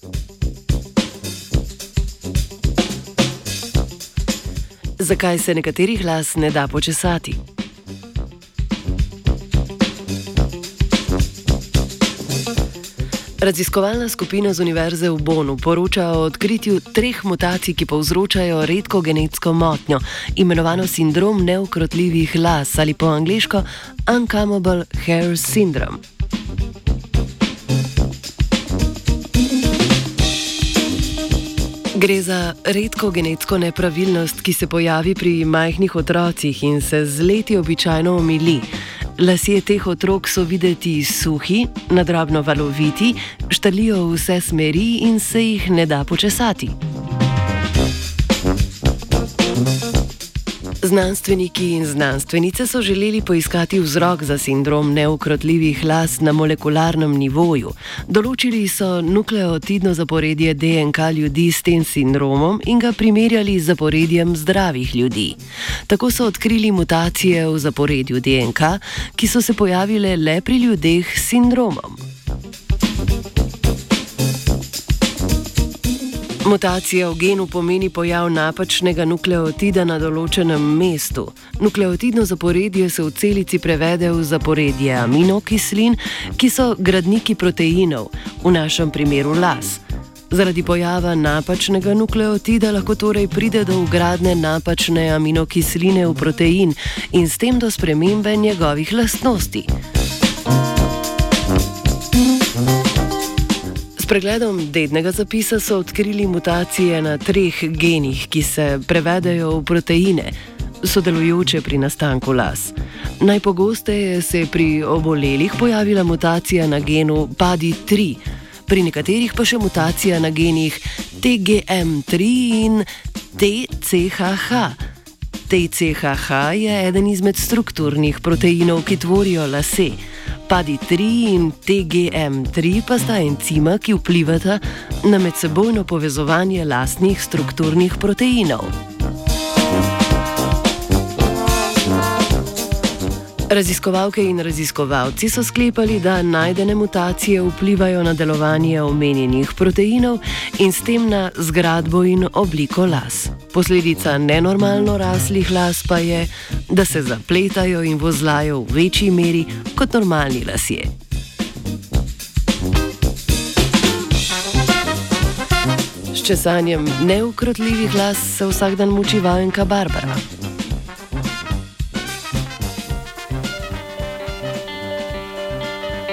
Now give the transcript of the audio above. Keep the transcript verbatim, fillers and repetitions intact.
Zakaj se nekaterih las ne da počesati? Raziskovalna skupina z Univerze v Bonu poroča o odkritju treh mutacij, ki povzročajo redko genetsko motnjo, imenovano sindrom neukrotljivih las ali po angleško Uncombable Hair Syndrome. Gre za redko genetsko nepravilnost, ki se pojavi pri majhnih otrocih in se z leti običajno omili. Lasje teh otrok so videti suhi, nadrobno valoviti, štrlijo v vse smeri in se jih ne da počesati. Znanstveniki in znanstvenice so želeli poiskati vzrok za sindrom neukrotljivih las na molekularnem nivoju. Določili so nukleotidno zaporedje D N K ljudi s tem sindromom in ga primerjali z zaporedjem zdravih ljudi. Tako so odkrili mutacije v zaporedju D N K, ki so se pojavile le pri ljudeh s sindromom. Mutacija v genu pomeni pojav napačnega nukleotida na določenem mestu. Nukleotidno zaporedje se v celici prevede v zaporedje aminokislin, ki so gradniki proteinov, v našem primeru las. Zaradi pojava napačnega nukleotida lahko torej pride do vgradnje napačne aminokisline v protein in s tem do spremembe njegovih lastnosti. S pregledom dednega zapisa so odkrili mutacije na treh genih, ki se prevedejo v proteine, sodelujoče pri nastanku las. Najpogosteje se je pri obolelih pojavila mutacija na genu P A D I tri, pri nekaterih pa še mutacija na genih T G M tri in T C H H. T C H H je eden izmed strukturnih proteinov, ki tvorijo lase. P A D I tri in T G M tri pa sta encima, ki vplivata na medsebojno povezovanje lastnih strukturnih proteinov. Raziskovalke in raziskovalci so sklepali, da najdene mutacije vplivajo na delovanje omenjenih proteinov in s tem na zgradbo in obliko las. Posledica nenormalno raslih las pa je, da se zapletajo in vozlajo v večji meri kot normalni lasje. S česanjem neukrotljivih las se vsak dan muči vajenka Barbara.